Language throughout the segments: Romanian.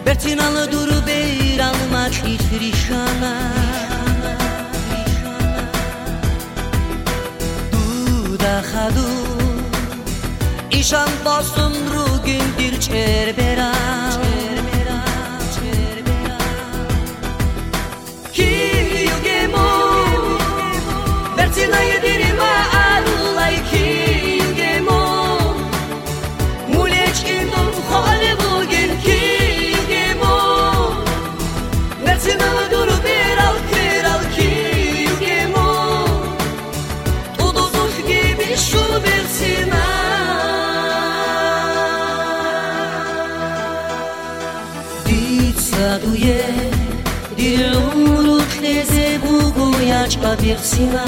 Berținală duru beiral maci trishana Duda hadu İşan basın rugindir çerbera Ki yugemo Berțina yedirima alulay ki yugemo Muleci indon khale bugin ki yugemo Berțina duru beral keral ki yugemo Uduzuk gibi şu Berțina Saduye dilumru tleze bugoyaçka Berțina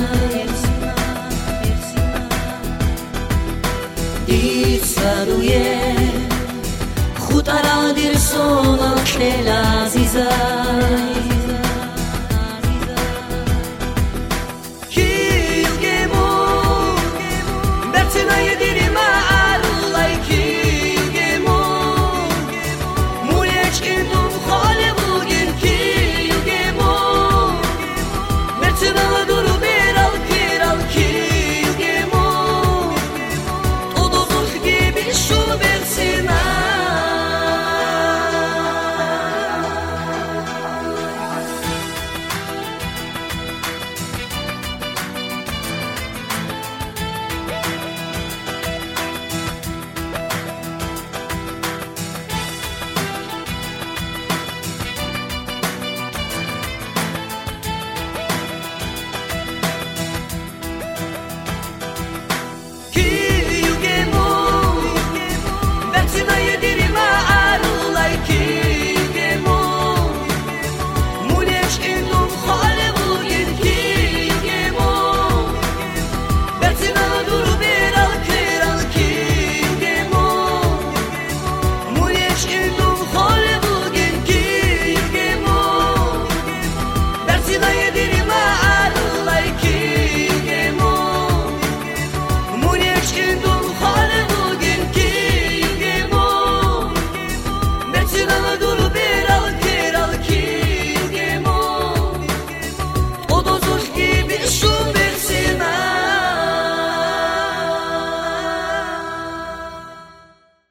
Saduye khutara dir sona tlela azizay